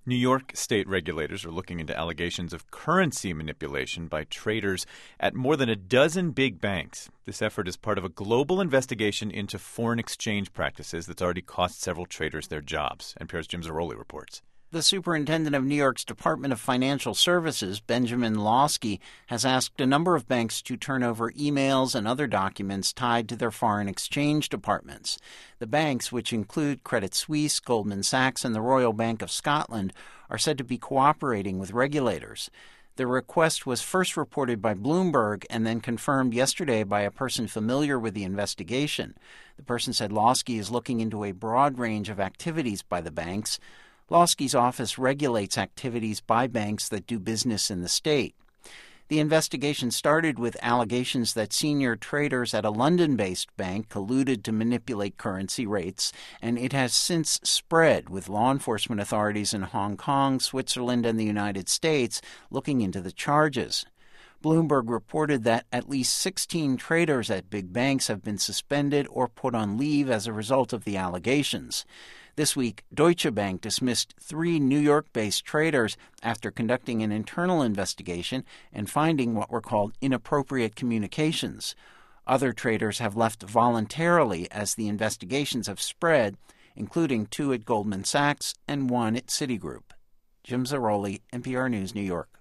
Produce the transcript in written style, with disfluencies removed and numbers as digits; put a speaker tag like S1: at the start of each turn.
S1: New York state regulators are looking into allegations of currency manipulation by traders at more than a dozen big banks. This effort is part of a global investigation into foreign exchange practices that's already cost several traders their jobs. NPR's Jim Zarroli reports.
S2: The superintendent of New York's Department of Financial Services, Benjamin Lawsky, has asked a number of banks to turn over emails and other documents tied to their foreign exchange departments. The banks, which include Credit Suisse, Goldman Sachs, and the Royal Bank of Scotland, are said to be cooperating with regulators. The request was first reported by Bloomberg and then confirmed yesterday by a person familiar with the investigation. The person said Lawsky is looking into a broad range of activities by the banks. Lawsky's office regulates activities by banks that do business in the state. The investigation started with allegations that senior traders at a London-based bank colluded to manipulate currency rates, and it has since spread, with law enforcement authorities in Hong Kong, Switzerland, and the United States looking into the charges. Bloomberg reported that at least 16 traders at big banks have been suspended or put on leave as a result of the allegations. This week, Deutsche Bank dismissed 3 New York-based traders after conducting an internal investigation and finding what were called inappropriate communications. Other traders have left voluntarily as the investigations have spread, including 2 at Goldman Sachs and 1 at Citigroup. Jim Zarroli, NPR News, New York.